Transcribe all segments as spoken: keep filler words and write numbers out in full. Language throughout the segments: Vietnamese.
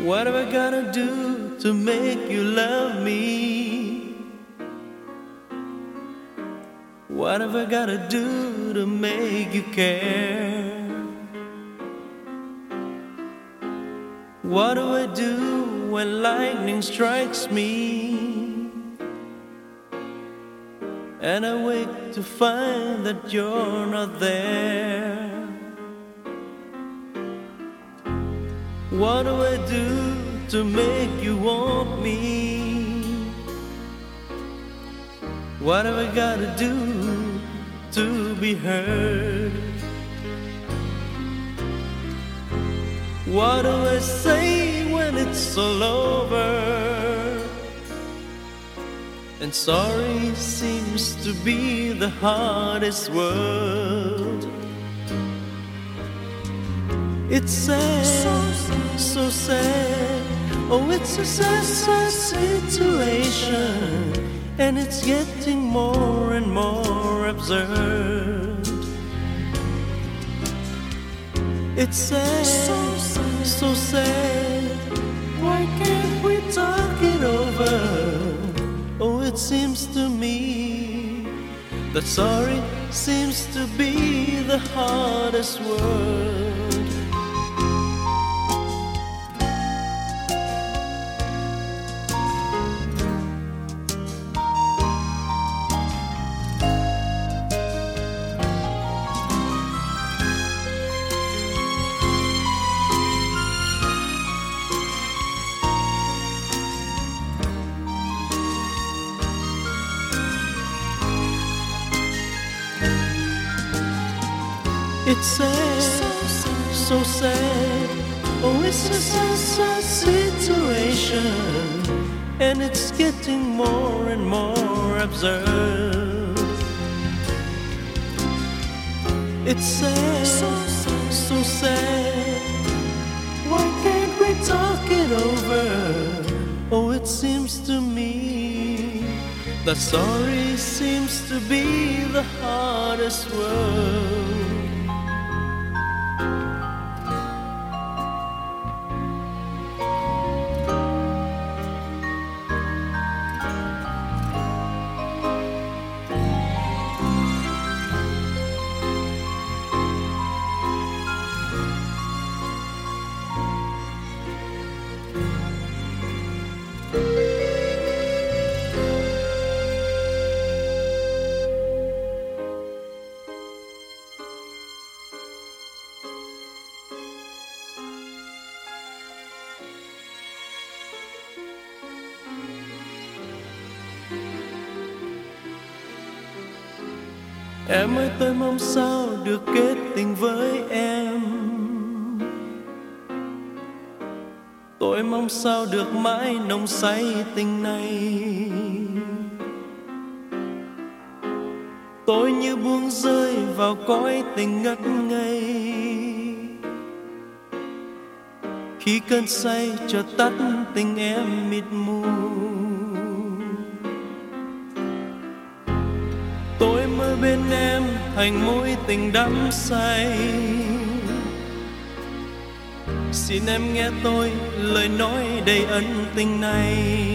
What have I gotta do to make you love me? What have I gotta do to make you care? What do I do when lightning strikes me and I wake to find that you're not there? What do I do to make you want me? What have I gotta do to be heard? What do I say when it's all over? And sorry seems to be the hardest word. It's sad, so, so sad. Oh, it's a sad, sad situation, and it's getting more and more absurd. It's sad, so, sad, so sad. Why can't we talk it over? Oh, it seems to me that sorry seems to be the hardest word. It's sad, so, so sad. Oh, it's a sad, sad situation, and it's getting more and more absurd. It's sad, so, so sad. Why can't we talk it over? Oh, it seems to me that sorry seems to be the hardest word. Em ơi, tôi mong sao được kết tình với em. Tôi mong sao được mãi nồng say tình này. Tôi như buông rơi vào cõi tình ngất ngây, khi cơn say chợt tắt tình em mịt mù. Tôi mơ bên em thành mối tình đắm say. Xin em nghe tôi lời nói đầy ân tình này.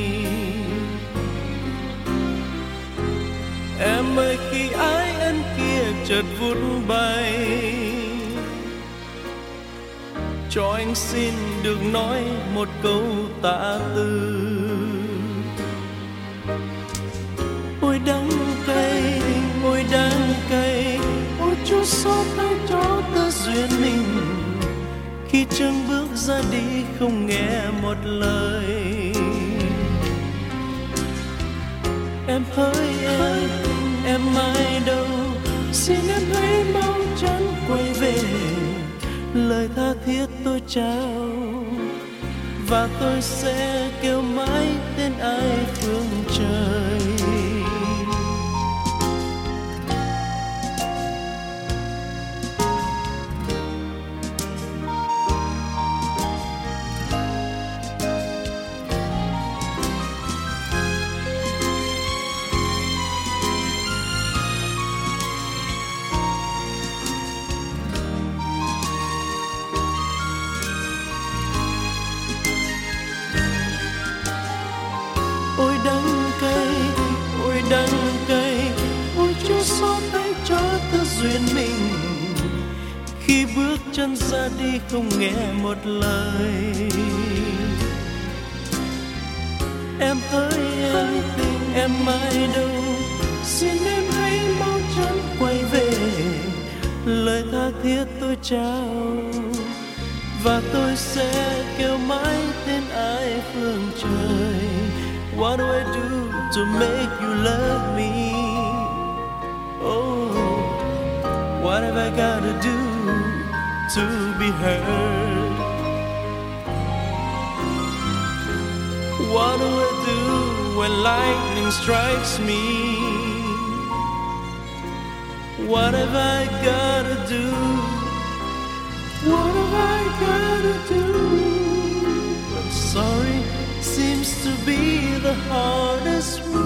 Em ơi, khi ái ân kia chợt vút bay, cho anh xin được nói một câu tạ từ. Ôi đắng cay, ôi đắng cay, ôi Chúa xót thay cho ta duyên mình, khi chân bước ra đi không nghe một lời. Em hỡi em, em ai đâu, xin em hãy mau chóng quay về. Lời tha thiết tôi trao, và tôi sẽ kêu mãi tên ai phương trời. lỡ thứ duyên mình khi bước chân ra đi không nghe một lời. Em hỡi em, em mãi đâu, xin em hãy mau chóng quay về. Lời tha thiết tôi trao và tôi sẽ kêu mãi tên ai phương trời. What do I do to make you love me? Oh, what have I got to do to be heard? What do I do when lightning strikes me? What have I got to do? What have I got to do? I'm sorry seems to be the hardest one.